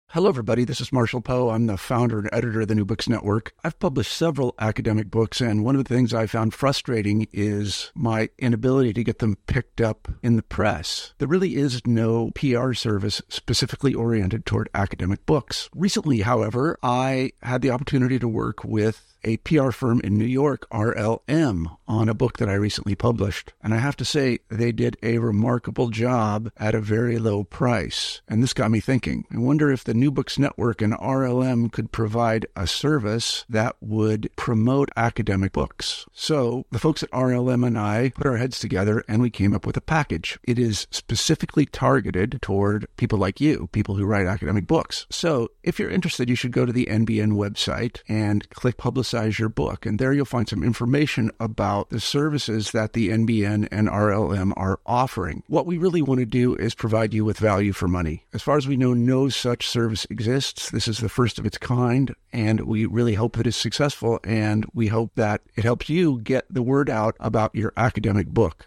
Hello, everybody. This is Marshall Poe. I'm the founder and editor of the New Books Network. I've published several academic books, and one of the things I found frustrating is my inability to get them picked up in the press. There really is no PR service specifically oriented toward academic books. Recently, however, I had the opportunity to work with a PR firm in New York, RLM, on a book that I recently published. And I have to say, they did a remarkable job at a very low price. And this got me thinking. I wonder if the New Books Network and RLM could provide a service that would promote academic books. So the folks at RLM and I put our heads together and we came up with a package. It is specifically targeted toward people like you, people who write academic books. So if you're interested, you should go to the NBN website and click Publicize Your Book. And there you'll find some information about the services that the NBN and RLM are offering. What we really want to do is provide you with value for money. As far as we know, no such service exists. This is the first of its kind, and we really hope that it's successful, and we hope that it helps you get the word out about your academic book.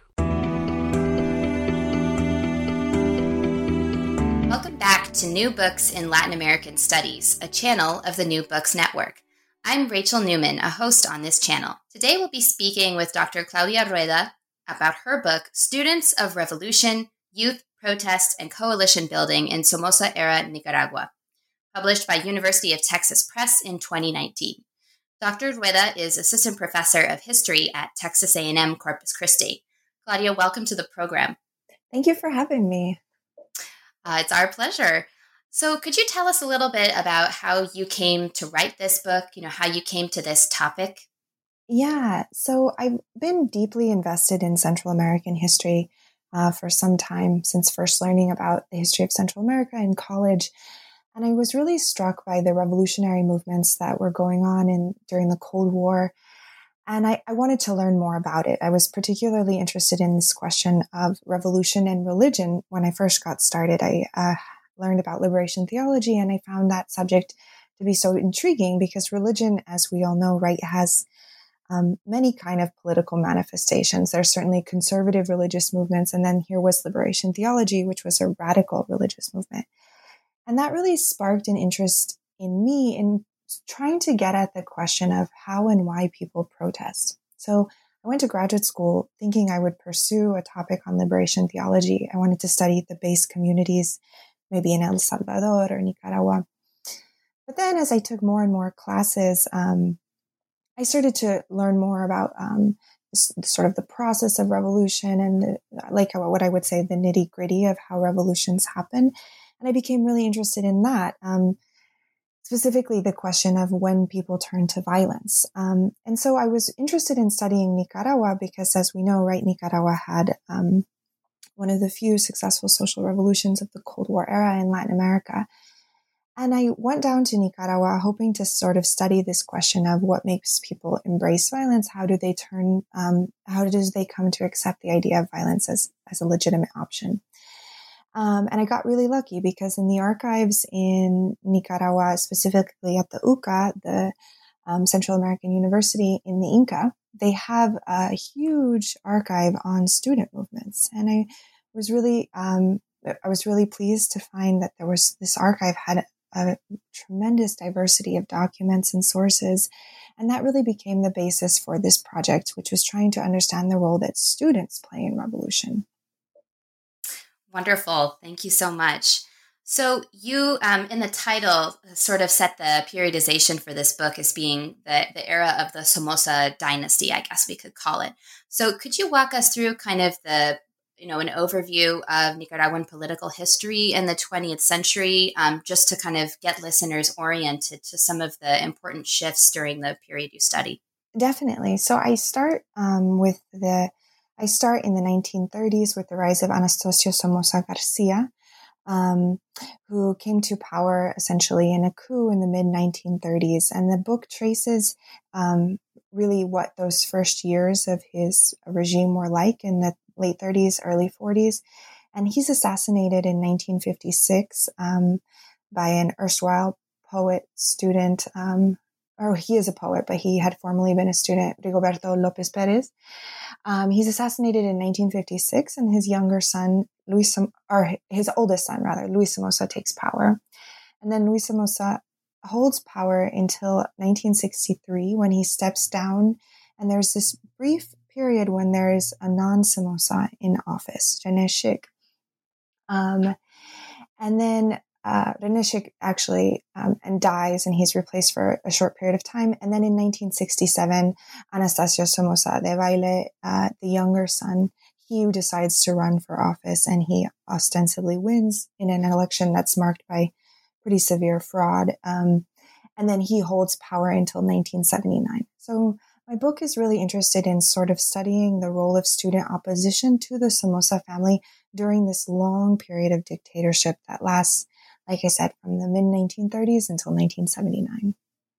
Welcome back to New Books in Latin American Studies, a channel of the New Books Network. I'm Rachel Newman, a host on this channel. Today we'll be speaking with Dr. Claudia Rueda about her book, Students of Revolution, Youth, Protest, and Coalition Building in Somoza-era Nicaragua, published by University of Texas Press in 2019. Dr. Rueda is Assistant Professor of History at Texas A&M Corpus Christi. Claudia, welcome to the program. Thank you for having me. It's our pleasure. So could you tell us a little bit about how you came to write this book, how you came to this topic? Yeah, so I've been deeply invested in Central American history for some time, since first learning about the history of Central America in college. And I was really struck by the revolutionary movements that were going on during the Cold War. And I wanted to learn more about it. I was particularly interested in this question of revolution and religion when I first got started. I learned about liberation theology, and I found that subject to be so intriguing because religion, as we all know, right, has many kind of political manifestations. There's certainly conservative religious movements, and then here was liberation theology, which was a radical religious movement. And that really sparked an interest in me in trying to get at the question of how and why people protest. So I went to graduate school thinking I would pursue a topic on liberation theology. I wanted to study the base communities, maybe in El Salvador or Nicaragua. But then as I took more and more classes, I started to learn more about sort of the process of revolution and what I would say the nitty gritty of how revolutions happen. And I became really interested in that, specifically the question of when people turn to violence. And so I was interested in studying Nicaragua because, as we know, right, Nicaragua had one of the few successful social revolutions of the Cold War era in Latin America. And I went down to Nicaragua hoping to sort of study this question of what makes people embrace violence. How do they how does they come to accept the idea of violence as a legitimate option? And I got really lucky because in the archives in Nicaragua, specifically at the UCA, the Central American University in the Inca, they have a huge archive on student movements. And I was really pleased to find that this archive had a tremendous diversity of documents and sources. And that really became the basis for this project, which was trying to understand the role that students play in revolution. Wonderful. Thank you so much. So you, in the title, sort of set the periodization for this book as being the era of the Somoza dynasty, I guess we could call it. So could you walk us through kind of an overview of Nicaraguan political history in the 20th century, just to kind of get listeners oriented to some of the important shifts during the period you study? Definitely. So I start I start in the 1930s with the rise of Anastasio Somoza Garcia, who came to power essentially in a coup in the mid-1930s. And the book traces really what those first years of his regime were like in the late 30s, early 40s. And he's assassinated in 1956 by an erstwhile poet student, or he is a poet, but he had formerly been a student, Rigoberto López Pérez. He's assassinated in 1956, and his younger son, his oldest son, Luis Somoza, takes power. And then Luis Somoza holds power until 1963 when he steps down. And there's this brief period when there is a non-Somoza in office, René Schick. And then René Schick actually and dies, and he's replaced for a short period of time. And then in 1967, Anastasio Somoza Debayle, the younger son, he decides to run for office, and he ostensibly wins in an election that's marked by pretty severe fraud. And then he holds power until 1979. So my book is really interested in sort of studying the role of student opposition to the Somoza family during this long period of dictatorship that lasts, like I said, from the mid-1930s until 1979.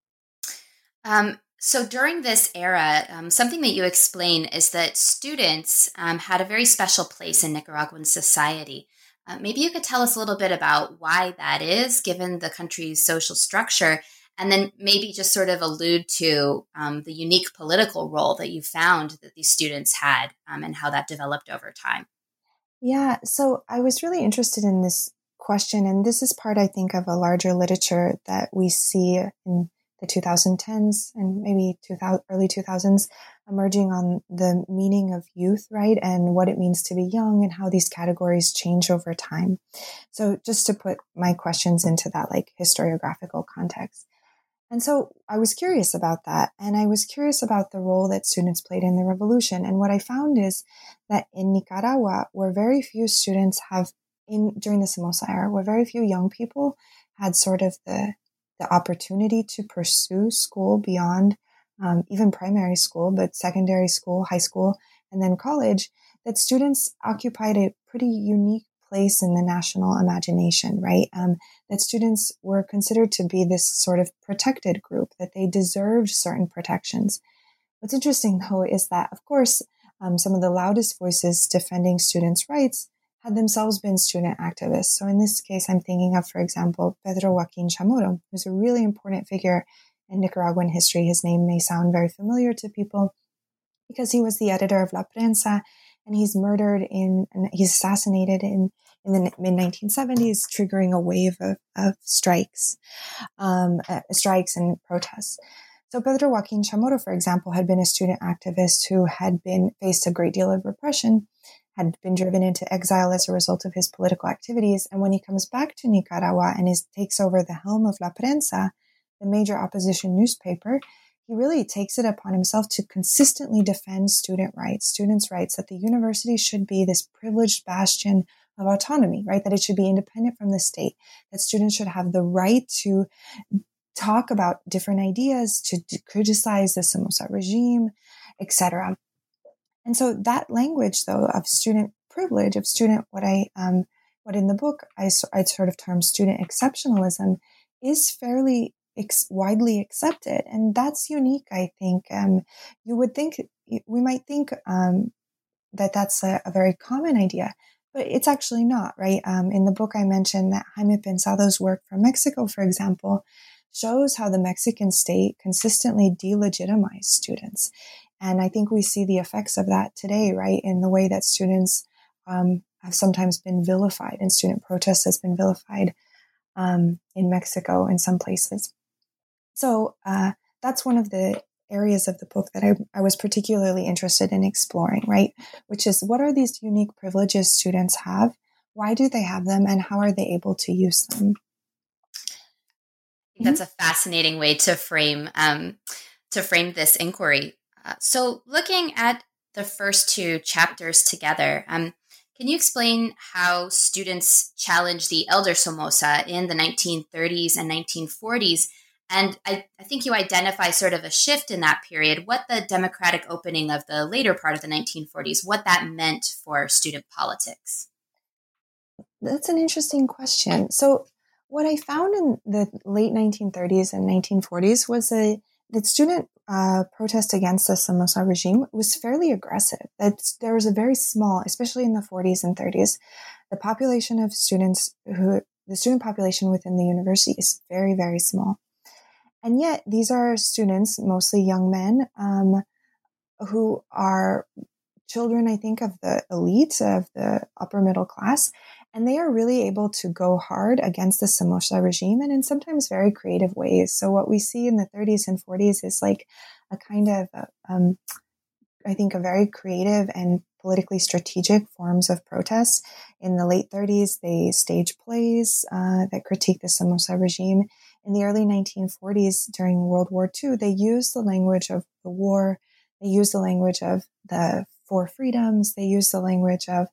So during this era, something that you explain is that students had a very special place in Nicaraguan society. Maybe you could tell us a little bit about why that is, given the country's social structure, and then maybe just sort of allude to the unique political role that you found that these students had and how that developed over time. Yeah, so I was really interested in this question, and this is part, I think, of a larger literature that we see in the 2010s and maybe early 2000s emerging on the meaning of youth, right? And what it means to be young and how these categories change over time. So just to put my questions into that like historiographical context. And so I was curious about that. And I was curious about the role that students played in the revolution. And what I found is that in Nicaragua, where very few students during the Somoza era, where very few young people had sort of the opportunity to pursue school beyond even primary school, but secondary school, high school, and then college, that students occupied a pretty unique place in the national imagination, right? That students were considered to be this sort of protected group, that they deserved certain protections. What's interesting, though, is that, of course, some of the loudest voices defending students' rights had themselves been student activists. So in this case, I'm thinking of, for example, Pedro Joaquin Chamorro, who's a really important figure in Nicaraguan history. His name may sound very familiar to people because he was the editor of La Prensa, and he's assassinated in the mid-1970s, triggering a wave of strikes and protests. So Pedro Joaquin Chamorro, for example, had been a student activist who had faced a great deal of repression, had been driven into exile as a result of his political activities. And when he comes back to Nicaragua and takes over the helm of La Prensa, the major opposition newspaper, he really takes it upon himself to consistently defend students' rights, that the university should be this privileged bastion of autonomy, right? That it should be independent from the state, that students should have the right to talk about different ideas, to criticize the Somoza regime, etc. And so that language, though, of student privilege, of student, what in the book I sort of term student exceptionalism, is fairly widely accepted, and that's unique. I think we might think that that's a very common idea, but it's actually not, right? In the book, I mentioned that Jaime Pensado's work from Mexico, for example, shows how the Mexican state consistently delegitimized students. And I think we see the effects of that today, right? In the way that students have sometimes been vilified, and student protest has been vilified in Mexico in some places. So that's one of the areas of the book that I was particularly interested in exploring, right? Which is, what are these unique privileges students have? Why do they have them? And how are they able to use them? I think that's a fascinating way to frame this inquiry. So looking at the first two chapters together, can you explain how students challenged the elder Somoza in the 1930s and 1940s? And I think you identify sort of a shift in that period, what the democratic opening of the later part of the 1940s, what that meant for student politics. That's an interesting question. So what I found in the late 1930s and 1940s was that student protest against the Somoza regime was fairly aggressive. That there was a very small, especially in the 40s and 30s, the student population within the university is very, very small. And yet these are students, mostly young men, who are children, I think, of the elite, of the upper middle class. And they are really able to go hard against the Somoza regime and in sometimes very creative ways. So what we see in the 30s and 40s is like a kind of, I think, a very creative and politically strategic forms of protest. In the late 30s, they stage plays that critique the Somoza regime. In the early 1940s, during World War II, they used the language of the war. They used the language of the four freedoms. They used the language of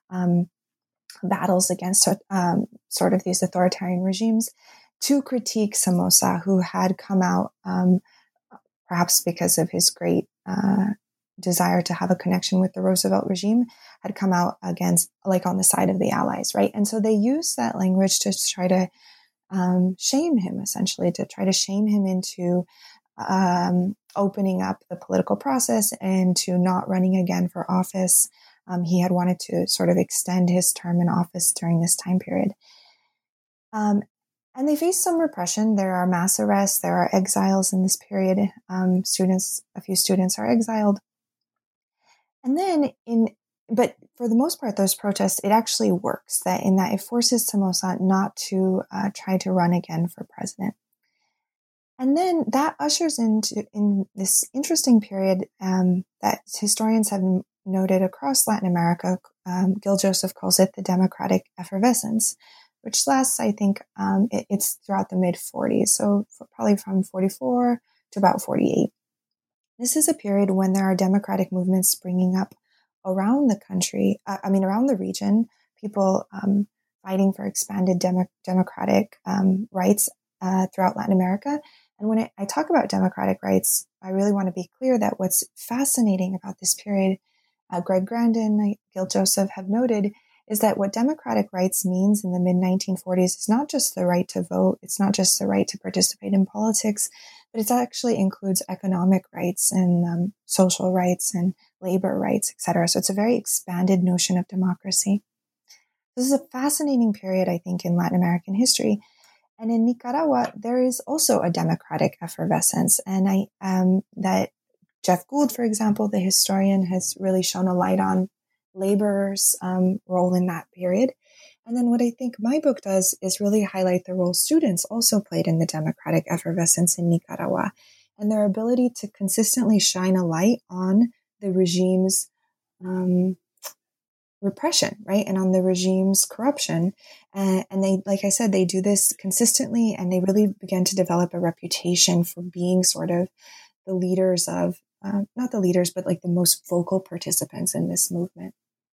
battles against sort of these authoritarian regimes to critique Somoza, who had come out, perhaps because of his great desire to have a connection with the Roosevelt regime, had come out against, like, on the side of the Allies, right? And so they used that language to try to shame him, essentially, to try to shame him into opening up the political process and to not running again for office. He had wanted to sort of extend his term in office during this time period. And they faced some repression. There are mass arrests. There are exiles in this period. A few students are exiled. And then but for the most part, those protests, it actually works in that it forces Somoza not to try to run again for president. And then that ushers in this interesting period that historians have noted across Latin America. Gil Joseph calls it the democratic effervescence, which lasts, I think, it's throughout the mid-40s, so probably from 44 to about 48. This is a period when there are democratic movements springing up around the country, around the region, people fighting for expanded democratic rights throughout Latin America. And when I talk about democratic rights, I really want to be clear that what's fascinating about this period, Greg Grandin, Gil Joseph have noted, is that what democratic rights means in the mid-1940s is not just the right to vote, it's not just the right to participate in politics, but it actually includes economic rights and social rights and labor rights, etc. So it's a very expanded notion of democracy. This is a fascinating period, I think, in Latin American history. And in Nicaragua, there is also a democratic effervescence. And that Jeff Gould, for example, the historian, has really shone a light on laborers' role in that period. And then what I think my book does is really highlight the role students also played in the democratic effervescence in Nicaragua and their ability to consistently shine a light on the regime's repression, right? And on the regime's corruption. And they, like I said, they do this consistently, and they really begin to develop a reputation for being sort of the leaders of, not the leaders, but like the most vocal participants in this movement.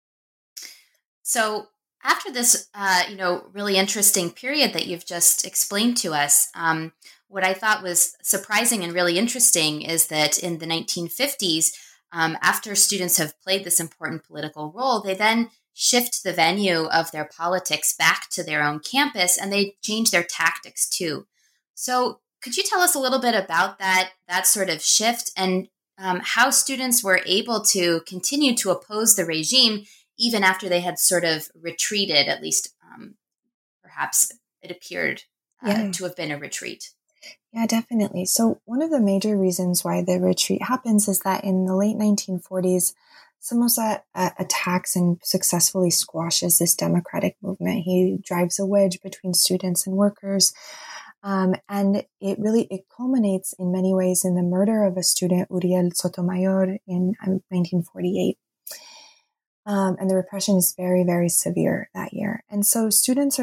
So after this, really interesting period that you've just explained to us, what I thought was surprising and really interesting is that in the 1950s, after students have played this important political role, they then shift the venue of their politics back to their own campus, and they change their tactics too. So could you tell us a little bit about that sort of shift and how students were able to continue to oppose the regime even after they had sort of retreated, at least perhaps it appeared to have been a retreat? Yeah, definitely. So one of the major reasons why the retreat happens is that in the late 1940s, Somoza attacks and successfully squashes this democratic movement. He drives a wedge between students and workers. And it culminates in many ways in the murder of a student, Uriel Sotomayor, in 1948. And the repression is very, very severe that year. And so students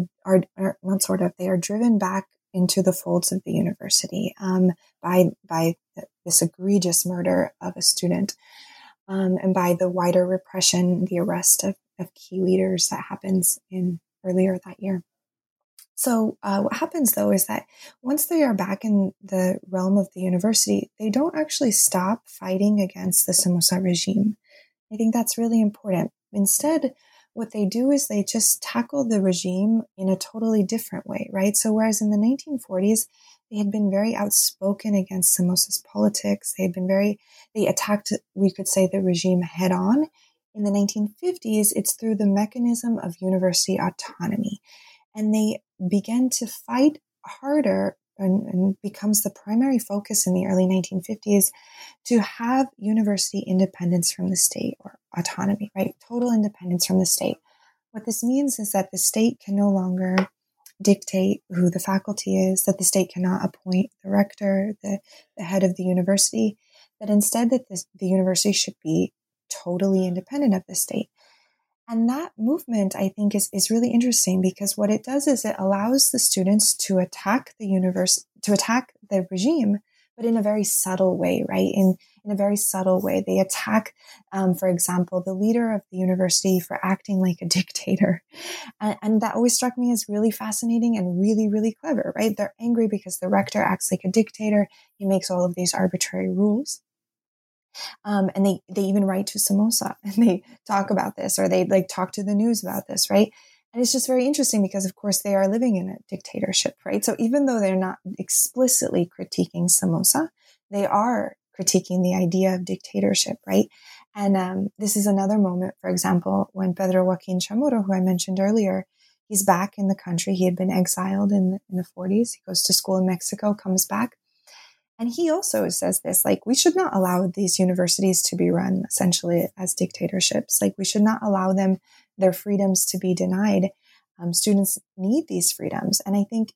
they are driven back into the folds of the university by this egregious murder of a student, and by the wider repression, the arrest of key leaders that happens earlier that year. So what happens, though, is that once they are back in the realm of the university, they don't actually stop fighting against the Somoza regime. I think that's really important. Instead, what they do is they just tackle the regime in a totally different way, right? So whereas in the 1940s, they had been very outspoken against Somoza's politics, they attacked, we could say, the regime head on. In the 1950s, it's through the mechanism of university autonomy. And they began to fight harder and becomes the primary focus in the early 1950s to have university independence from the state, or autonomy, right? Total independence from the state. What this means is that the state can no longer dictate who the faculty is, that the state cannot appoint the rector, the head of the university, that instead that the university should be totally independent of the state. And that movement, I think, is really interesting because what it does is it allows the students to attack the regime, but in a very subtle way, right? In a very subtle way. They attack, for example, the leader of the university for acting like a dictator. And that always struck me as really fascinating and really, really clever, right? They're angry because the rector acts like a dictator. He makes all of these arbitrary rules. And they even write to Somoza and they talk about this, or they like talk to the news about this, right? And it's just very interesting because, of course, they are living in a dictatorship, right? So even though they're not explicitly critiquing Somoza, they are critiquing the idea of dictatorship, right? And this is another moment, for example, when Pedro Joaquin Chamorro, who I mentioned earlier, he's back in the country. He had been exiled in the 40s. He goes to school in Mexico, comes back. And he also says this, like, we should not allow these universities to be run essentially as dictatorships. Like, we should not allow them their freedoms to be denied. Students need these freedoms. And I think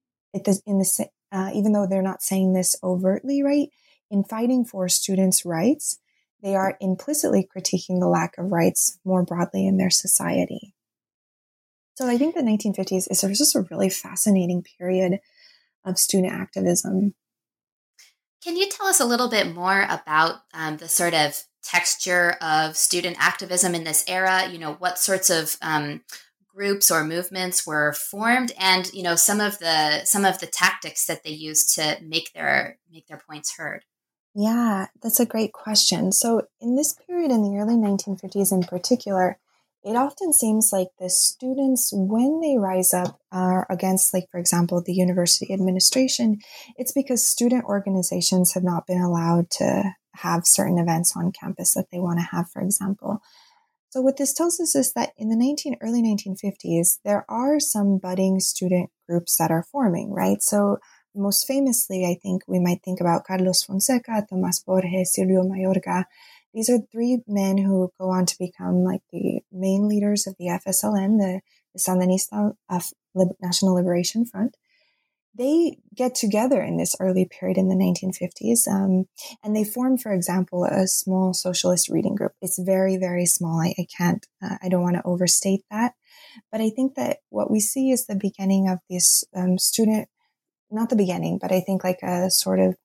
even though they're not saying this overtly, right, in fighting for students' rights, they are implicitly critiquing the lack of rights more broadly in their society. So I think the 1950s is just a really fascinating period of student activism. Can you tell us a little bit more about the sort of texture of student activism in this era? You know, what sorts of groups or movements were formed, and you know, some of the tactics that they used to make their points heard. Yeah, that's a great question. So in this period, in the early 1950s in particular, it often seems like the students, when they rise up against, like, for example, the university administration, it's because student organizations have not been allowed to have certain events on campus that they want to have, for example. So what this tells us is that in the early 1950s, there are some budding student groups that are forming, right? So most famously, I think we might think about Carlos Fonseca, Tomás Borges, Silvio Mayorga. These are three men who go on to become like the main leaders of the FSLN, the Sandinista National Liberation Front. They get together in this early period in the 1950s, and they form, for example, a small socialist reading group. It's very, very small. I don't want to overstate that. But I think that what we see is the beginning of this not the beginning, but I think like a sort of,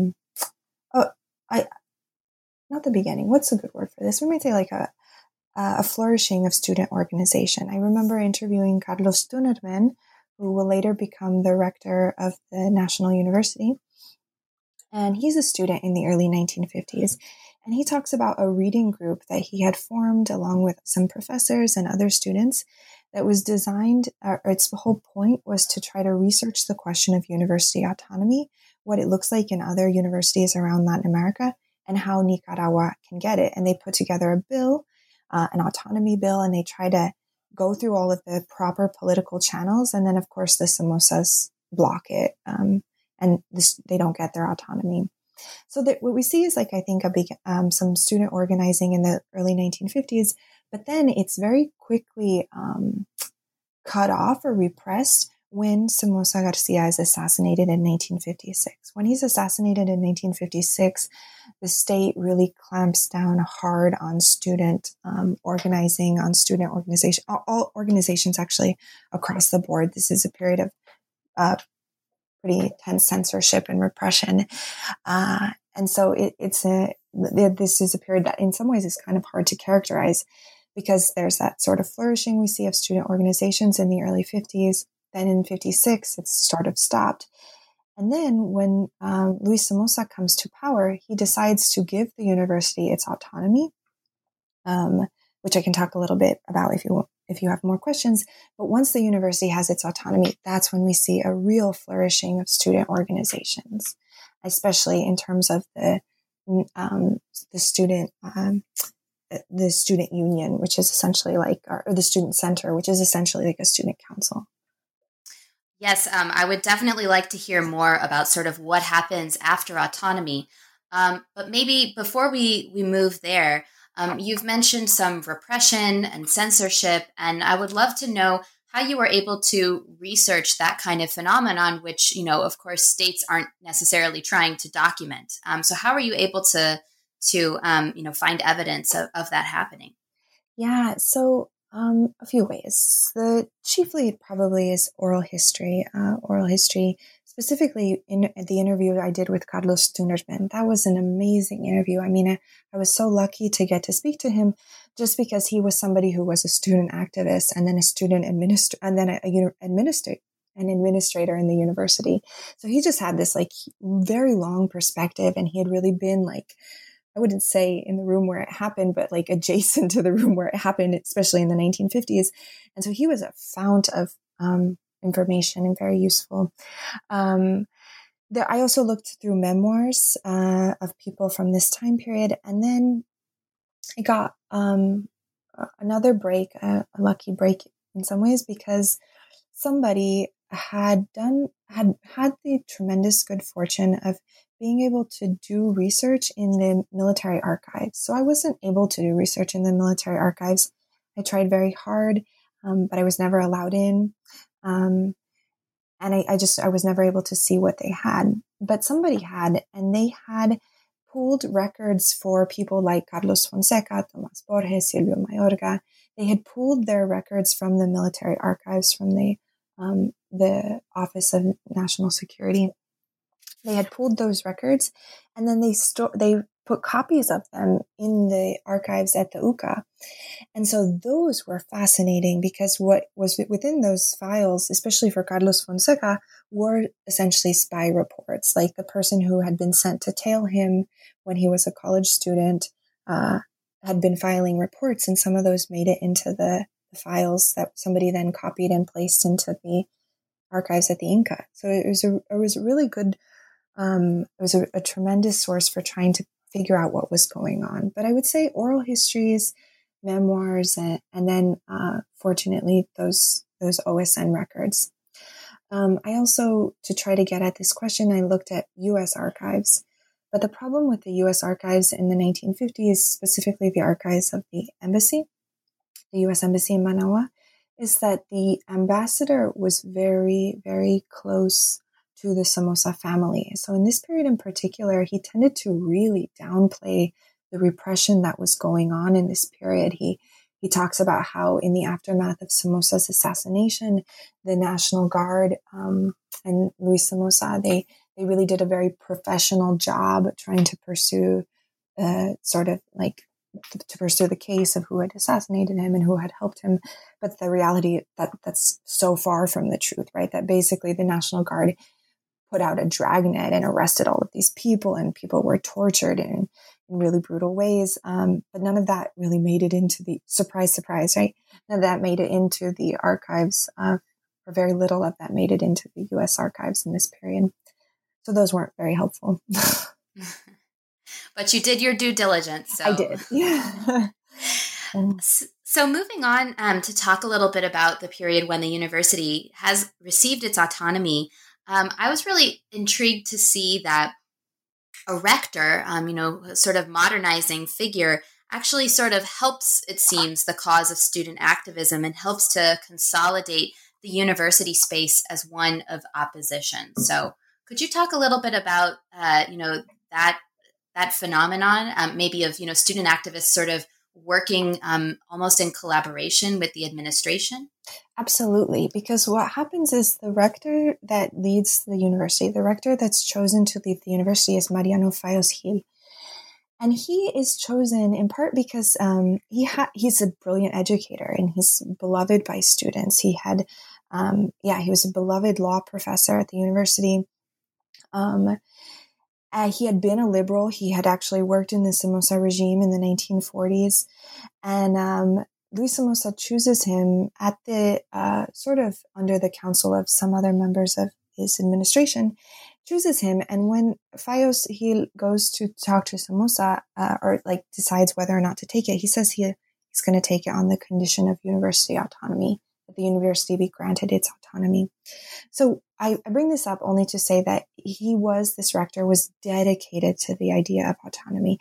not the beginning. What's a good word for this? We might say like a flourishing of student organization. I remember interviewing Carlos Tunerman, who will later become the rector of the National University. And he's a student in the early 1950s. And he talks about a reading group that he had formed along with some professors and other students that was designed, or its whole point was to try to research the question of university autonomy, what it looks like in other universities around Latin America, and how Nicaragua can get it. And they put together a bill, an autonomy bill, and they try to go through all of the proper political channels. And then, of course, the Somozas block it, and they don't get their autonomy. So what we see is, like, I think some student organizing in the early 1950s, but then it's very quickly cut off or repressed when Somoza Garcia is assassinated in 1956. When he's assassinated in 1956, the state really clamps down hard on student organizing, on student organization, all organizations actually across the board. This is a period of pretty intense censorship and repression. And so this is a period that in some ways is kind of hard to characterize, because there's that sort of flourishing we see of student organizations in the early 50s. Then in 56, it's sort of stopped. And then when Luis Somoza comes to power, he decides to give the university its autonomy, which I can talk a little bit about if you have more questions. But once the university has its autonomy, that's when we see a real flourishing of student organizations, especially in terms of the student union, which is essentially like, or the student center, which is essentially like a student council. Yes, I would definitely like to hear more about sort of what happens after autonomy. But maybe before we move there, You've mentioned some repression and censorship, and I would love to know how you were able to research that kind of phenomenon, which, of course, states aren't necessarily trying to document. So how are you able to find evidence of that happening? Yeah, so a few ways. Chiefly probably is oral history. Specifically in the interview I did with Carlos Tunerman. That was an amazing interview. I mean, I was so lucky to get to speak to him just because he was somebody who was a student activist and then a student and then an administrator in the university. So he just had this like very long perspective, and he had really been like, I wouldn't say in the room where it happened, but like adjacent to the room where it happened, especially in the 1950s. And so he was a fount of information and very useful. I also looked through memoirs of people from this time period. And then I got another break, a lucky break in some ways, because somebody had the tremendous good fortune of being able to do research in the military archives. So I wasn't able to do research in the military archives. I tried very hard, but I was never allowed in. And I was never able to see what they had, but somebody had, and they had pulled records for people like Carlos Fonseca, Tomás Borges, Silvio Mayorga. They had pulled their records from the military archives, from the Office of National Security. They had pulled those records, and then they put copies of them in the archives at the UCA. And so those were fascinating, because what was within those files, especially for Carlos Fonseca, were essentially spy reports. Like the person who had been sent to tail him when he was a college student had been filing reports, and some of those made it into the files that somebody then copied and placed into the archives at the Inca. So it was a really good, it was a tremendous source for trying to figure out what was going on. But I would say oral histories, memoirs, and then fortunately those OSN records. I also, to try to get at this question, I looked at U.S. archives. But the problem with the U.S. archives in the 1950s, specifically the archives of the embassy, the U.S. Embassy in Managua, is that the ambassador was very, very close to the Somoza family. So in this period in particular, he tended to really downplay the repression that was going on in this period. He talks about how in the aftermath of Somoza's assassination, the National Guard and Luis Somoza, they really did a very professional job trying to pursue to pursue the case of who had assassinated him and who had helped him. But the reality that's so far from the truth, right? That basically the National Guard put out a dragnet and arrested all of these people, and people were tortured in really brutal ways. But none of that really made it into the surprise, right? None of that made it into the archives, or very little of that made it into the U.S. archives in this period. So those weren't very helpful. But you did your due diligence. So. I did. Yeah. So moving on to talk a little bit about the period when the university has received its autonomy, I was really intrigued to see that a rector, sort of modernizing figure, actually sort of helps, it seems, the cause of student activism and helps to consolidate the university space as one of opposition. So could you talk a little bit about, that phenomenon, maybe of, student activists sort of working almost in collaboration with the administration? Absolutely, because what happens is the rector that leads the university, the rector that's chosen to lead the university is Mariano Fayos Gil. And he is chosen in part because he's a brilliant educator and he's beloved by students. He was a beloved law professor at the university. He had been a liberal. He had actually worked in the Somoza regime in the 1940s. And Luis Somoza chooses him at the sort of under the counsel of some other members of his administration, chooses him. And when Fayos Gil goes to talk to Somoza, or like decides whether or not to take it, he says he's going to take it on the condition of university autonomy, that the university be granted its autonomy. So I bring this up only to say that this rector was dedicated to the idea of autonomy.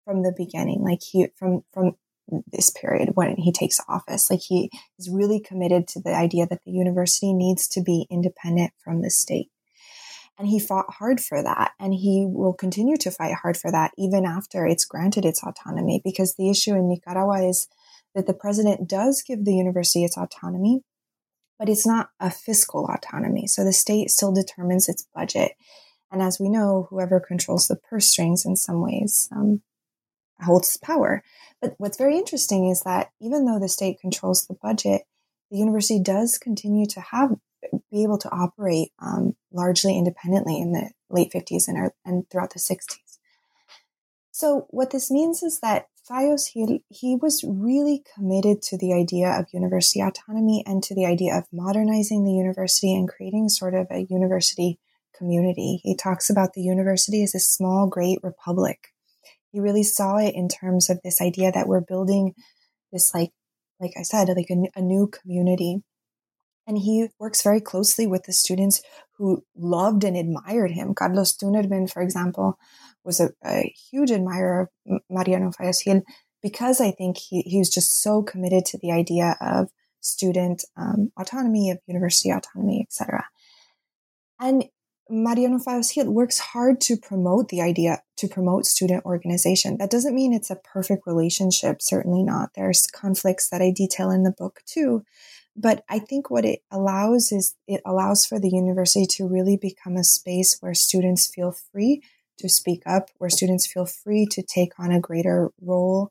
from the beginning, like from this period when he takes office. Like he is really committed to the idea that the university needs to be independent from the state. And he fought hard for that. And he will continue to fight hard for that even after it's granted its autonomy, because the issue in Nicaragua is that the president does give the university its autonomy, but it's not a fiscal autonomy. So the state still determines its budget. And as we know, whoever controls the purse strings in some ways holds power. But what's very interesting is that even though the state controls the budget, the university does continue to be able to operate largely independently in the late 50s and throughout the 60s. So what this means is that Fayos Gil, he was really committed to the idea of university autonomy and to the idea of modernizing the university and creating sort of a university community. He talks about the university as a small, great republic. He really saw it in terms of this idea that we're building this, like I said, like a new community. And he works very closely with the students who loved and admired him. Carlos Tunerben, for example, was a huge admirer of Mariano Fayos Gil because I think he was just so committed to the idea of student autonomy, of university autonomy, etc. And Mariano Fayos Gil works hard to promote the idea, to promote student organization. That doesn't mean it's a perfect relationship, certainly not. There's conflicts that I detail in the book too. But I think what it allows is it allows for the university to really become a space where students feel free to speak up, where students feel free to take on a greater role,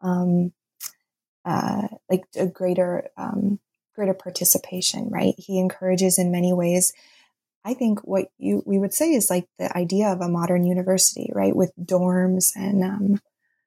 like a greater participation, right? He encourages in many ways, I think what we would say is like the idea of a modern university, right? With dorms and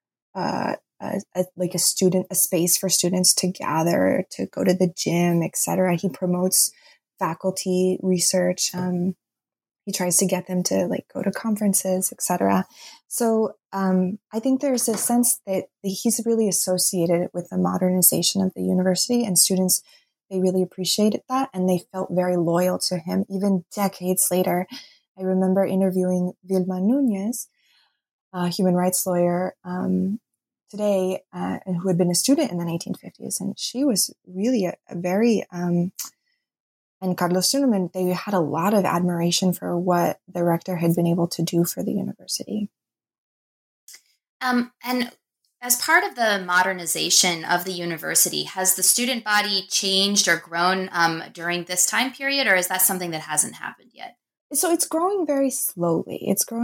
like a space for students to gather, to go to the gym, etc. He promotes faculty research. He tries to get them to like go to conferences, etc. So I think there's a sense that he's really associated with the modernization of the university, and students, they really appreciated that, and they felt very loyal to him even decades later. I remember interviewing Vilma Núñez, a human rights lawyer, today, and who had been a student in the 1950s. And she was really a very, and Carlos Tunerben, they had a lot of admiration for what the rector had been able to do for the university. And as part of the modernization of the university, has the student body changed or grown during this time period, or is that something that hasn't happened yet? So it's growing very slowly.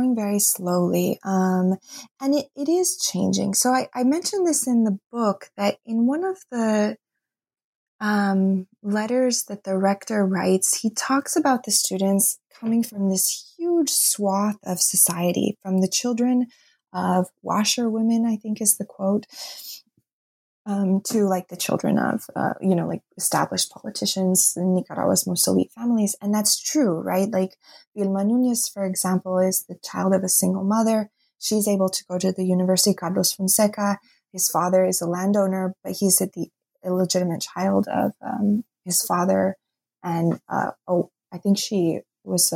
And it is changing. So I mentioned this in the book that in one of the letters that the rector writes, he talks about the students coming from this huge swath of society, from the children of washerwomen, I think is the quote, to like the children of, like established politicians in Nicaragua's most elite families. And that's true, right? Like Vilma Núñez, for example, is the child of a single mother. She's able to go to the university. Carlos Fonseca, his father is a landowner, but he's the illegitimate child of his father. And I think she was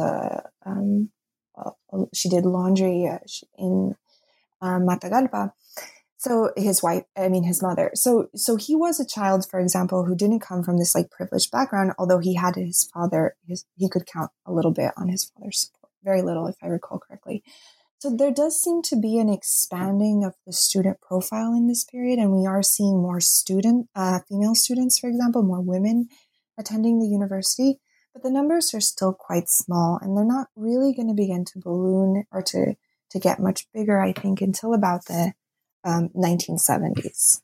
she did laundry in Matagalpa. So his mother. So he was a child, for example, who didn't come from this like privileged background, although he had his father, he could count a little bit on his father's support, very little, if I recall correctly. So there does seem to be an expanding of the student profile in this period, and we are seeing more female students, for example, more women attending the university, but the numbers are still quite small, and they're not really going to begin to balloon or to get much bigger, I think, until about the 1970s.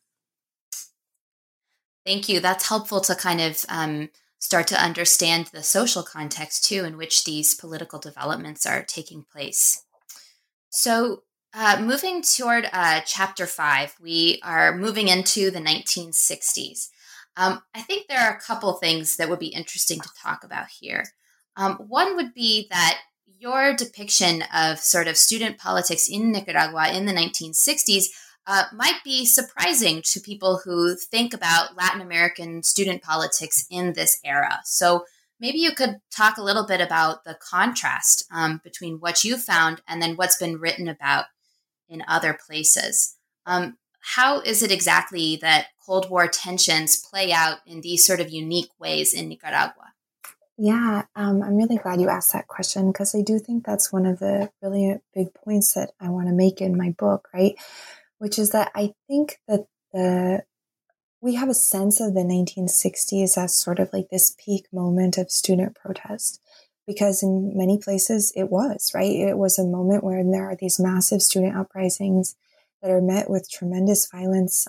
Thank you. That's helpful to kind of start to understand the social context, too, in which these political developments are taking place. So moving toward Chapter 5, we are moving into the 1960s. I think there are a couple things that would be interesting to talk about here. One would be that your depiction of sort of student politics in Nicaragua in the 1960s might be surprising to people who think about Latin American student politics in this era. So maybe you could talk a little bit about the contrast between what you found and then what's been written about in other places. How is it exactly that Cold War tensions play out in these sort of unique ways in Nicaragua? Yeah, I'm really glad you asked that question because I do think that's one of the really big points that I want to make in my book, right? Which is that I think that we have a sense of the 1960s as sort of like this peak moment of student protest, because in many places it was, right? It was a moment where there are these massive student uprisings that are met with tremendous violence.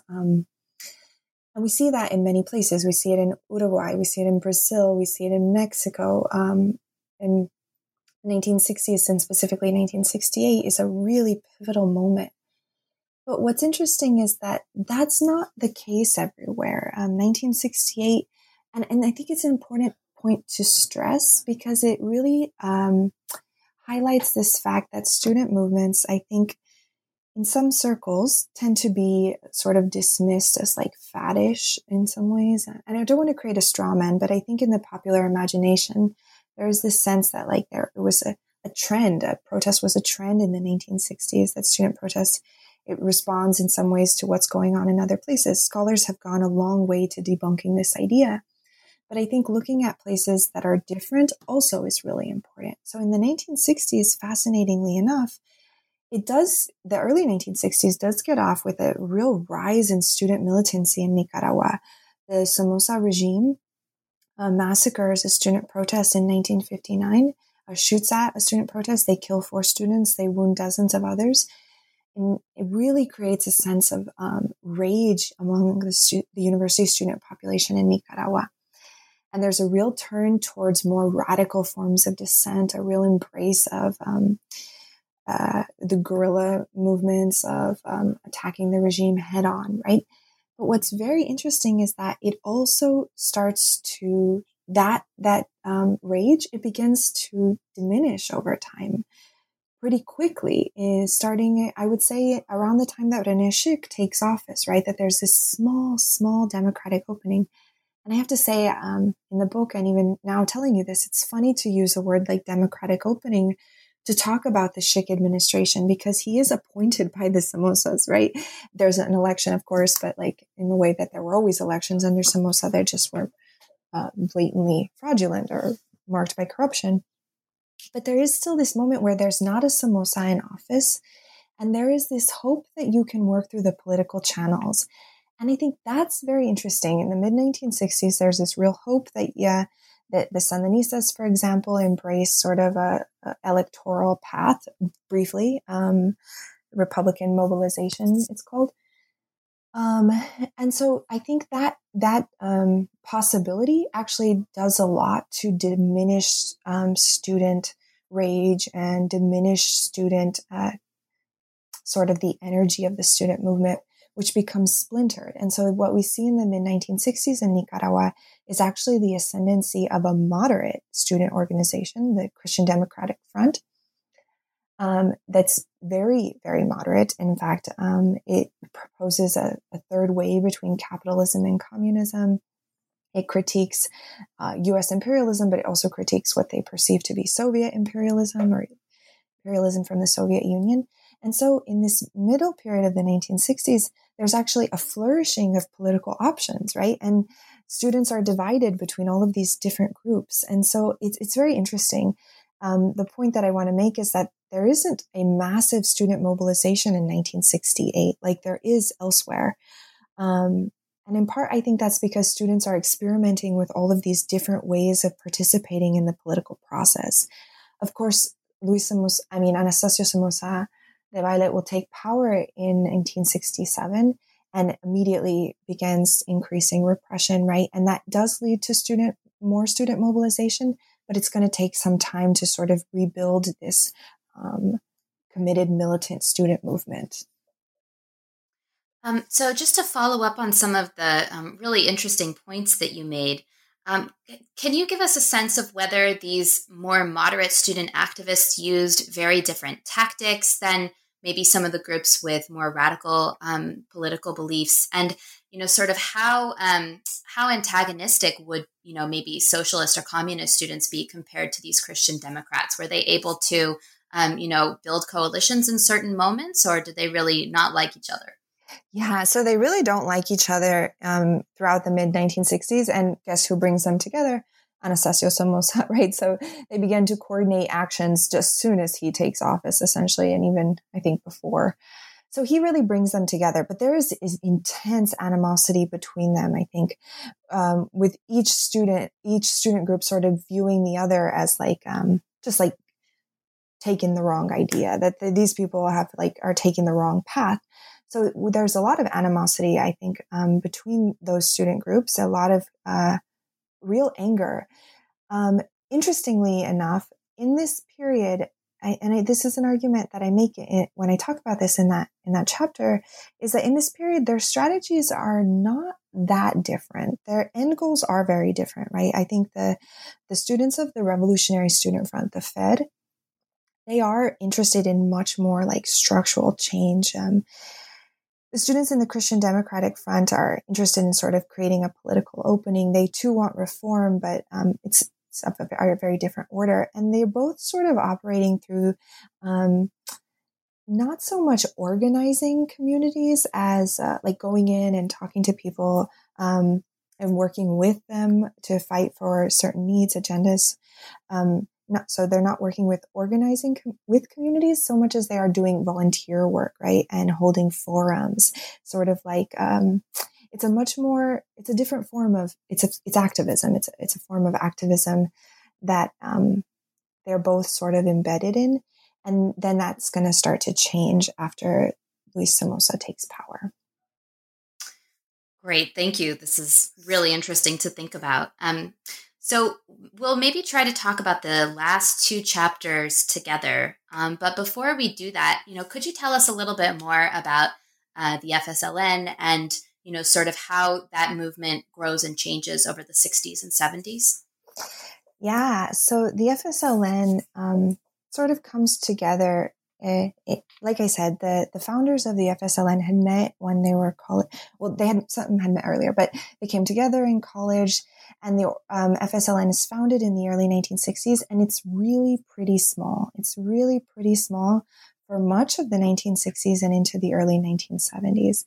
And we see that in many places. We see it in Uruguay, we see it in Brazil, we see it in Mexico. In the 1960s and specifically 1968 is a really pivotal moment. But what's interesting is that that's not the case everywhere. 1968, and I think it's an important point to stress because it really highlights this fact that student movements, I think, in some circles tend to be sort of dismissed as like faddish in some ways. And I don't want to create a straw man, but I think in the popular imagination, there's this sense that like it was a trend, a protest was a trend in the 1960s, that student protest, it responds in some ways to what's going on in other places. Scholars have gone a long way to debunking this idea. But I think looking at places that are different also is really important. So in the 1960s, fascinatingly enough, the early 1960s does get off with a real rise in student militancy in Nicaragua. The Somoza regime massacres a student protest in 1959, shoots at a student protest. They kill 4 students. They wound dozens of others. And it really creates a sense of rage among the university student population in Nicaragua. And there's a real turn towards more radical forms of dissent, a real embrace of the guerrilla movements of attacking the regime head on, right? But what's very interesting is that it also starts to, that rage, it begins to diminish over time pretty quickly, is starting, I would say, around the time that René Schick takes office, right? That there's this small democratic opening. And I have to say, in the book, and even now telling you this, it's funny to use a word like democratic opening to talk about the Schick administration because he is appointed by the Somozas, right? There's an election, of course, but like in the way that there were always elections under Somoza, they just were blatantly fraudulent or marked by corruption. But there is still this moment where there's not a Somoza in office, and there is this hope that you can work through the political channels. And I think that's very interesting. In the mid-1960s, there's this real hope that, that the Sandinistas, for example, embrace sort of a electoral path, briefly, Republican mobilization, it's called. And so I think that possibility actually does a lot to diminish student rage and diminish student sort of the energy of the student movement, which becomes splintered. And so what we see in the mid-1960s in Nicaragua is actually the ascendancy of a moderate student organization, the Christian Democratic Front, that's very, very moderate. In fact, it proposes a third way between capitalism and communism. It critiques U.S. imperialism, but it also critiques what they perceive to be Soviet imperialism or imperialism from the Soviet Union. And so in this middle period of the 1960s, there's actually a flourishing of political options, right? And students are divided between all of these different groups. And so it's very interesting. The point that I want to make is that there isn't a massive student mobilization in 1968 like there is elsewhere. And in part, I think that's because students are experimenting with all of these different ways of participating in the political process. Of course, Anastasio Somoza Debayle will take power in 1967 and immediately begins increasing repression, right? And that does lead to more student mobilization, but it's going to take some time to sort of rebuild this committed militant student movement. So just to follow up on some of the really interesting points that you made, can you give us a sense of whether these more moderate student activists used very different tactics than maybe some of the groups with more radical political beliefs, and sort of how antagonistic would maybe socialist or communist students be compared to these Christian Democrats? Were they able to build coalitions in certain moments, or did they really not like each other? Yeah, so they really don't like each other throughout the mid-1960s. And guess who brings them together? Anastasio Somoza, right? So they began to coordinate actions just soon as he takes office, essentially, and even, I think, before. So he really brings them together. But there is intense animosity between them, I think, with each student group sort of viewing the other as just like taking the wrong idea, that these people are taking the wrong path. So there's a lot of animosity, I think, between those student groups, a lot of real anger. Interestingly enough, in this period, this is an argument that I make when I talk about this in that chapter, is that in this period, their strategies are not that different. Their end goals are very different, right? I think the students of the Revolutionary Student Front, the FED, they are interested in much more like structural change. The students in the Christian Democratic Front are interested in sort of creating a political opening. They too want reform, but it's of a very different order. And they're both sort of operating through not so much organizing communities as like going in and talking to people and working with them to fight for certain needs, agendas. So they're not working with organizing with communities so much as they are doing volunteer work, right? And holding forums, sort of like, it's a different form of, it's activism. It's a form of activism that, they're both sort of embedded in. And then that's going to start to change after Luis Somoza takes power. Great. Thank you. This is really interesting to think about. So we'll maybe try to talk about the last two chapters together. But before we do that, could you tell us a little bit more about the FSLN and, sort of how that movement grows and changes over the 60s and 70s? Yeah. So the FSLN sort of comes together. Like I said, the founders of the FSLN had met when they were some had met earlier, but they came together in college. And the FSLN is founded in the early 1960s, and it's really pretty small. It's really pretty small for much of the 1960s and into the early 1970s.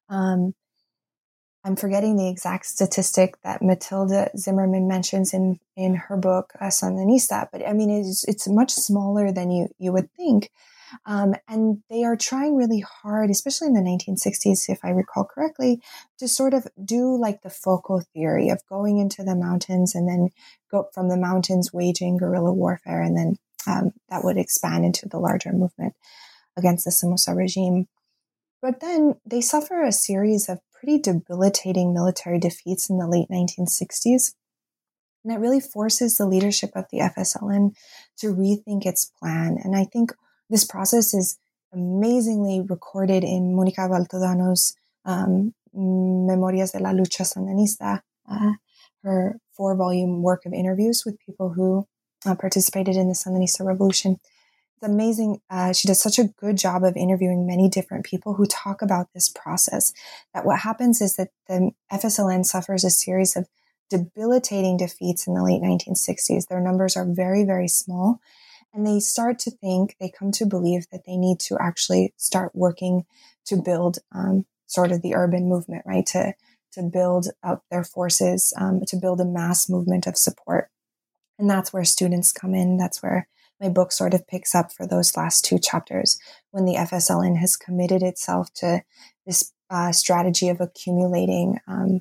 I'm forgetting the exact statistic that Matilda Zimmerman mentions in her book, Sandinista, but I mean, it's much smaller than you would think. And they are trying really hard, especially in the 1960s, if I recall correctly, to sort of do like the FOCO theory of going into the mountains and then go from the mountains waging guerrilla warfare. And then that would expand into the larger movement against the Somoza regime. But then they suffer a series of pretty debilitating military defeats in the late 1960s. And that really forces the leadership of the FSLN to rethink its plan. And I think this process is amazingly recorded in Mónica Baltodano's Memorias de la Lucha Sandinista, her 4-volume work of interviews with people who participated in the Sandinista Revolution. It's amazing. She does such a good job of interviewing many different people who talk about this process, that what happens is that the FSLN suffers a series of debilitating defeats in the late 1960s. Their numbers are very, very small. And they start to think, they come to believe that they need to actually start working to build sort of the urban movement, right? To build up their forces, to build a mass movement of support. And that's where students come in. That's where my book sort of picks up for those last two chapters, when the FSLN has committed itself to this strategy of accumulating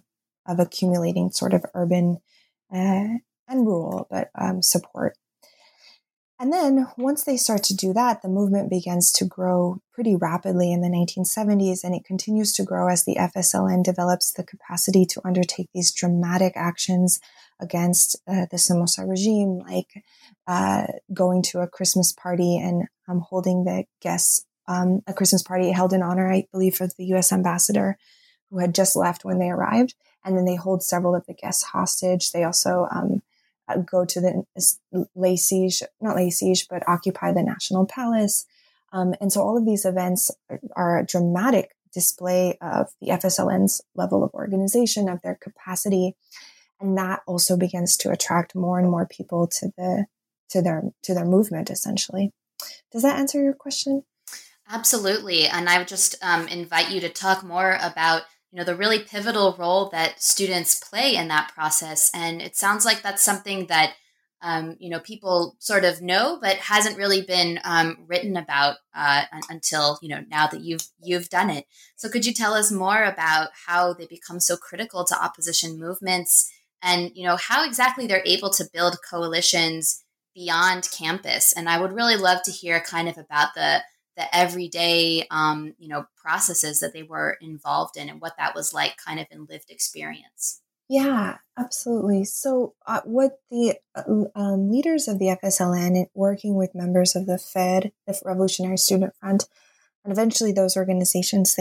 sort of urban and rural, but support. And then once they start to do that, the movement begins to grow pretty rapidly in the 1970s, and it continues to grow as the FSLN develops the capacity to undertake these dramatic actions against the Somoza regime, like going to a Christmas party and holding the guests, a Christmas party held in honor, I believe, of the U.S. ambassador who had just left when they arrived. And then they hold several of the guests hostage. They also go to the not lay siege, but occupy the National Palace. And so all of these events are a dramatic display of the FSLN's level of organization, of their capacity. And that also begins to attract more and more people to their movement, essentially. Does that answer your question? Absolutely. And I would just invite you to talk more about, the really pivotal role that students play in that process. And it sounds like that's something that, people sort of know, but hasn't really been written about until, now that you've done it. So could you tell us more about how they become so critical to opposition movements and, how exactly they're able to build coalitions beyond campus? And I would really love to hear kind of about the everyday, processes that they were involved in and what that was like kind of in lived experience. Yeah, absolutely. So, what the leaders of the FSLN, working with members of the FED, the Revolutionary Student Front, and eventually those organizations,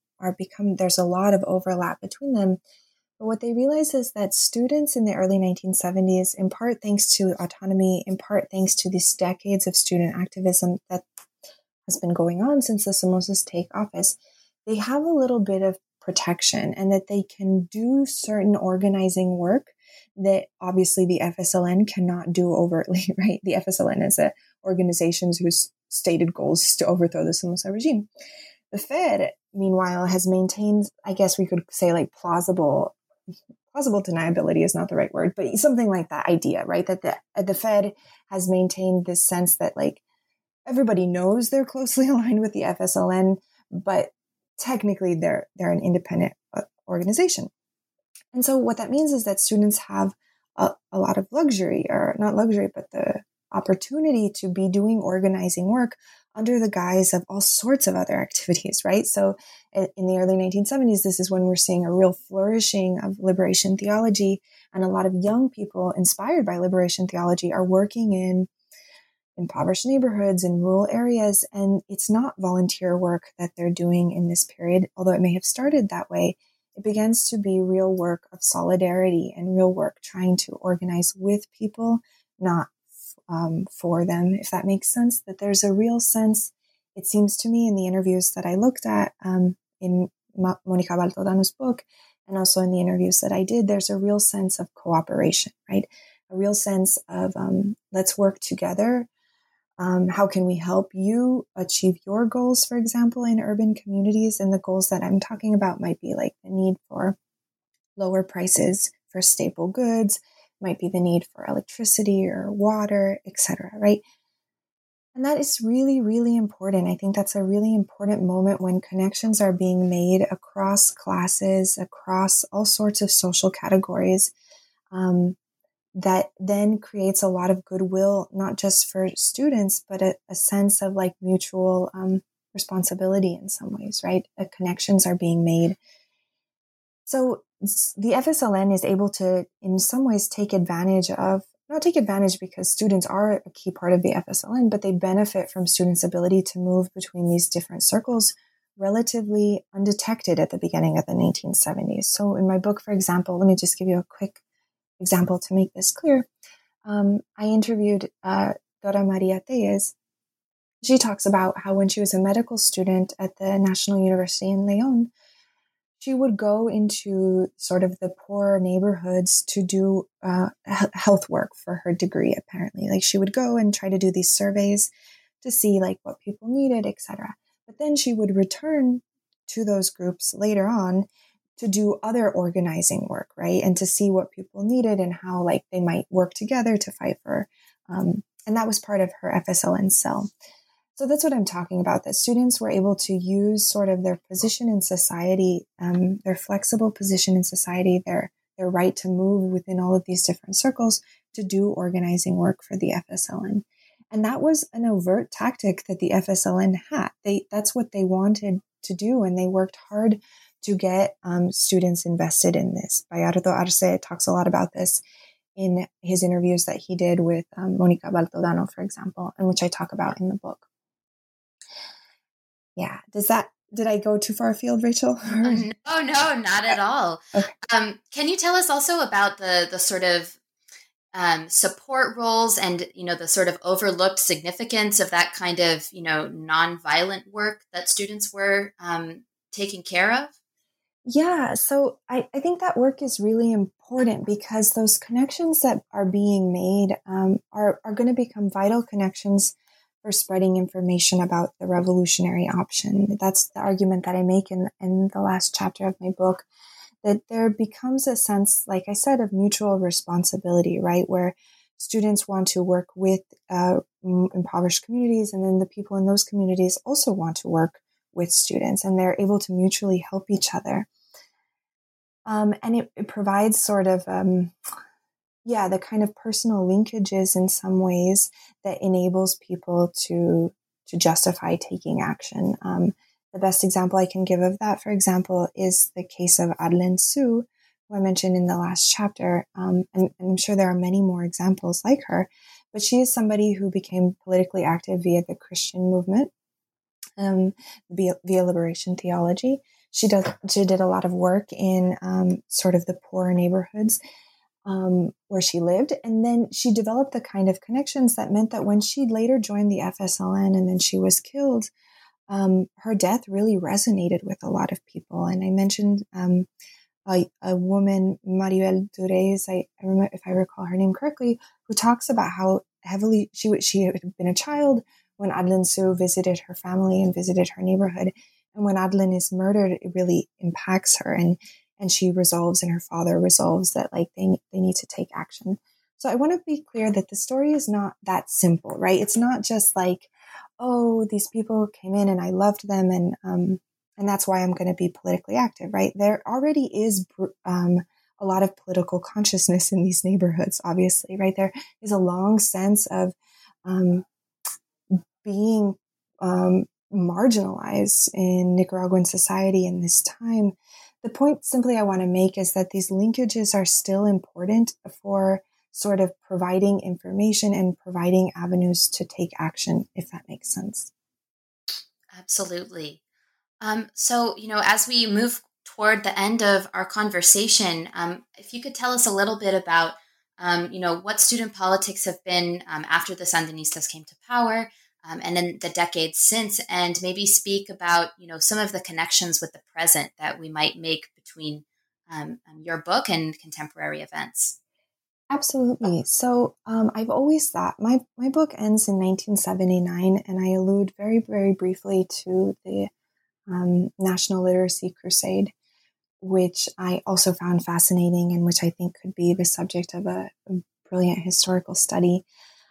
there's a lot of overlap between them. But what they realize is that students in the early 1970s, in part thanks to autonomy, in part thanks to these decades of student activism that has been going on since the Somozas take office, they have a little bit of protection and that they can do certain organizing work that obviously the FSLN cannot do overtly, right? The FSLN is an organization whose stated goal is to overthrow the Somoza regime. The Fed, meanwhile, has maintained, I guess we could say like plausible deniability is not the right word, but something like that idea, right? That the Fed has maintained this sense that like everybody knows they're closely aligned with the FSLN, but technically they're an independent organization. And so what that means is that students have a lot of luxury, or not luxury, but the opportunity to be doing organizing work under the guise of all sorts of other activities, right? So in the early 1970s, this is when we're seeing a real flourishing of liberation theology, and a lot of young people inspired by liberation theology are working in impoverished neighborhoods in rural areas. And it's not volunteer work that they're doing in this period, although it may have started that way. It begins to be real work of solidarity and real work trying to organize with people, not for them, if that makes sense. That there's a real sense, it seems to me, in the interviews that I looked at in Monica Baltodano's book, and also in the interviews that I did, there's a real sense of cooperation, right? A real sense of let's work together. How can we help you achieve your goals, for example, in urban communities? And the goals that I'm talking about might be like the need for lower prices for staple goods, might be the need for electricity or water, etc., right? And that is really, really important. I think that's a really important moment when connections are being made across classes, across all sorts of social categories. That then creates a lot of goodwill, not just for students, but a sense of like mutual responsibility in some ways, right? Connections are being made. So the FSLN is able to, in some ways, not take advantage because students are a key part of the FSLN, but they benefit from students' ability to move between these different circles relatively undetected at the beginning of the 1970s. So in my book, for example, let me just give you a quick example to make this clear. I interviewed Dora Maria Tellez. She talks about how when she was a medical student at the National University in León, she would go into sort of the poorer neighborhoods to do health work for her degree, apparently. Like she would go and try to do these surveys to see like what people needed, etc. But then she would return to those groups later on to do other organizing work, right? And to see what people needed and how like they might work together to fight for. And that was part of her FSLN cell. So that's what I'm talking about, that students were able to use sort of their position in society, their flexible position in society, their right to move within all of these different circles to do organizing work for the FSLN. And that was an overt tactic that the FSLN had. That's what they wanted to do, and they worked hard to get students invested in this. Bayardo Arce talks a lot about this in his interviews that he did with Monica Baltodano, for example, and which I talk about in the book. Yeah. Did I go too far afield, Rachel? No, not at all. Okay. Can you tell us also about the sort of support roles and, the sort of overlooked significance of that kind of, nonviolent work that students were taking care of? Yeah, so I think that work is really important because those connections that are being made are going to become vital connections for spreading information about the revolutionary option. That's the argument that I make in the last chapter of my book, that there becomes a sense, like I said, of mutual responsibility, right? Where students want to work with impoverished communities, and then the people in those communities also want to work with students, and they're able to mutually help each other. And it provides sort of, the kind of personal linkages in some ways that enables people to justify taking action. The best example I can give of that, for example, is the case of Adlène Sue, who I mentioned in the last chapter. And I'm sure there are many more examples like her, but she is somebody who became politically active via the Christian movement, via liberation theology. She did a lot of work in sort of the poor neighborhoods where she lived. And then she developed the kind of connections that meant that when she later joined the FSLN and then she was killed, her death really resonated with a lot of people. And I mentioned a woman, Maribel Durez, I remember, if I recall her name correctly, who talks about how heavily she had been a child when Adlène Sue visited her family and visited her neighborhood. And when Adlène is murdered, it really impacts her. And she resolves, and her father resolves that like they need to take action. So I want to be clear that the story is not that simple, right? It's not just like, oh, these people came in and I loved them, and that's why I'm going to be politically active, right? There already is a lot of political consciousness in these neighborhoods, obviously, right? There is a long sense of being marginalized in Nicaraguan society in this time. The point simply I want to make is that these linkages are still important for sort of providing information and providing avenues to take action, if that makes sense. Absolutely. So, as we move toward the end of our conversation, if you could tell us a little bit about, what student politics have been after the Sandinistas came to power, and then the decades since, and maybe speak about, some of the connections with the present that we might make between your book and contemporary events. Absolutely. So I've always thought my book ends in 1979, and I allude very, very briefly to the National Literacy Crusade, which I also found fascinating and which I think could be the subject of a brilliant historical study.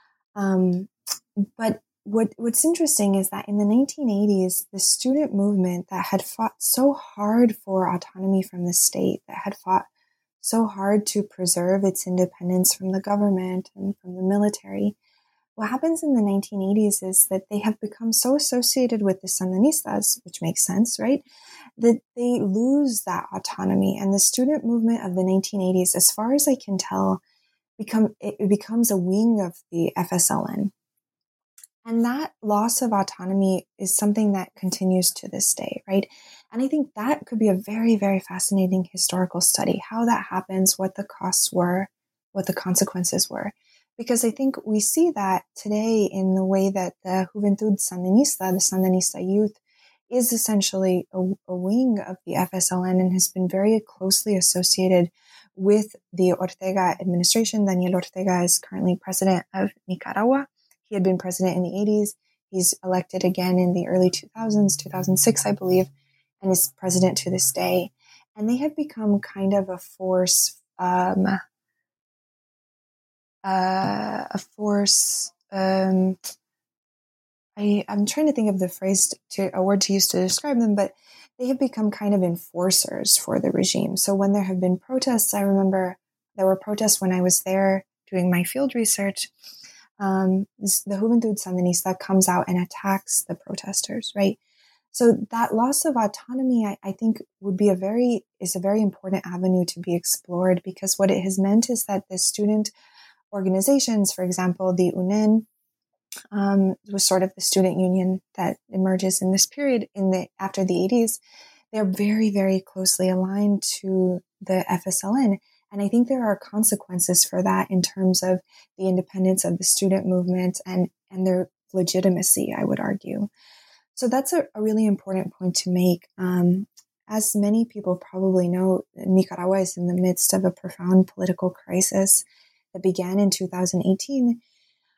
But what's interesting is that in the 1980s, the student movement that had fought so hard for autonomy from the state, that had fought so hard to preserve its independence from the government and from the military, what happens in the 1980s is that they have become so associated with the Sandinistas, which makes sense, right? That they lose that autonomy. And the student movement of the 1980s, as far as I can tell, it becomes a wing of the FSLN. And that loss of autonomy is something that continues to this day, right? And I think that could be a very, very fascinating historical study, how that happens, what the costs were, what the consequences were. Because I think we see that today in the way that the Juventud Sandinista, the Sandinista youth, is essentially a wing of the FSLN and has been very closely associated with the Ortega administration. Daniel Ortega is currently president of Nicaragua. He had been president in the 80s. He's elected again in the early 2000s, 2006, I believe, and is president to this day. And they have become kind of a force, I'm trying to think of the phrase, a word to use to describe them, but they have become kind of enforcers for the regime. So when there have been protests, I remember there were protests when I was there doing my field research. The Juventud Sandinista comes out and attacks the protesters, right? So that loss of autonomy, I think, is a very important avenue to be explored, because what it has meant is that the student organizations, for example, the UNEN, was sort of the student union that emerges in this period after the 80s. They're very, very closely aligned to the FSLN. And I think there are consequences for that in terms of the independence of the student movement and their legitimacy, I would argue. So that's a really important point to make. As many people probably know, Nicaragua is in the midst of a profound political crisis that began in 2018.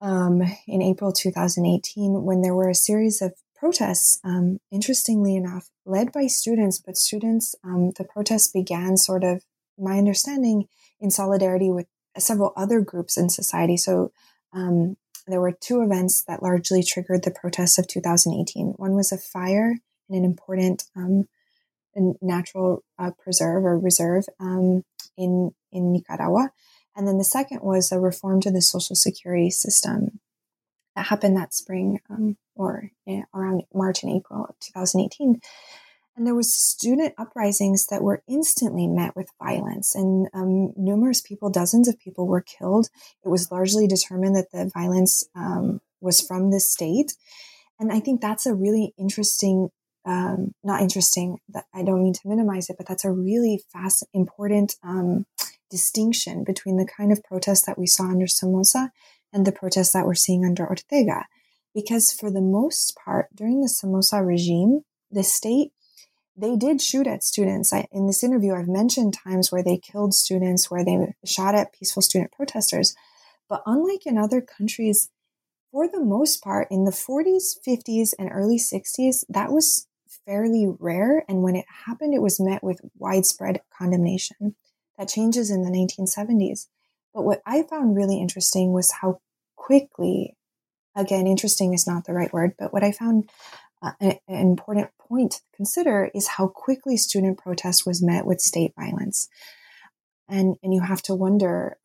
in April 2018 when there were a series of protests, interestingly enough, led by students, but the protests began sort of, my understanding, in solidarity with several other groups in society. So there were two events that largely triggered the protests of 2018. One was a fire in an important natural preserve or reserve in Nicaragua. And then the second was a reform to the Social Security system that happened that spring or around March and April of 2018. And there was student uprisings that were instantly met with violence, and numerous people, dozens of people were killed. It was largely determined that the violence was from the state. And I think that's a really interesting, not interesting, that I don't mean to minimize it, but that's a really important distinction between the kind of protests that we saw under Somoza and the protests that we're seeing under Ortega. Because for the most part, during the Somoza regime, the state, they did shoot at students. In this interview, I've mentioned times where they killed students, where they shot at peaceful student protesters. But unlike in other countries, for the most part, in the 40s, 50s, and early 60s, that was fairly rare. And when it happened, it was met with widespread condemnation. That changes in the 1970s. But what I found really interesting was how quickly, again, interesting is not the right word, but what I found an important point to consider is how quickly student protest was met with state violence. And you have to wonder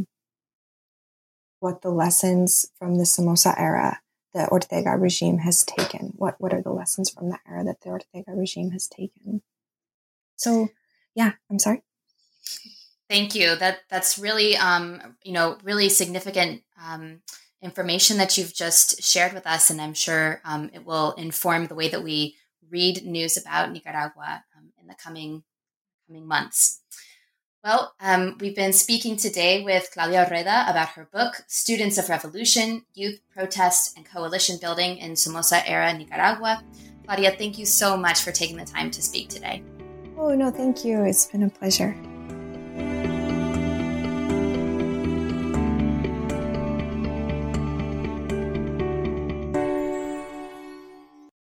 what the lessons from the Somoza era, the Ortega regime has taken. What are the lessons from that era that the Ortega regime has taken? So, yeah, I'm sorry. Thank you. That's really, really significant information that you've just shared with us, and I'm sure it will inform the way that we read news about Nicaragua in the coming months. Well, we've been speaking today with Claudia Rueda about her book, Students of Revolution, Youth, Protest, and Coalition Building in Somoza-Era Nicaragua. Claudia, thank you so much for taking the time to speak today. Oh, no, thank you. It's been a pleasure.